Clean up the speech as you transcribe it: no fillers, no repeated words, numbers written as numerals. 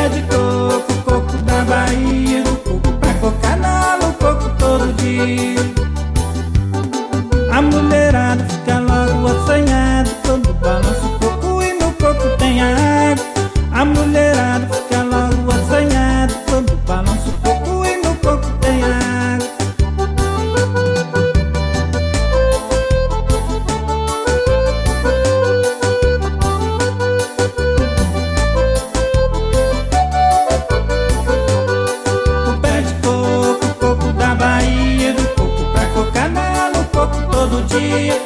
pé de coco, coco da Bahia, do coco pra cocanela, o coco todo dia. A mulherada fica logo assanhada quando balança o coco e no coco tem água. A mulherada fica logo assanhada quando balança o coco e no coco tem água. O pé de coco, coco da Bahia, do coco pra cocanela, o coco todo dia.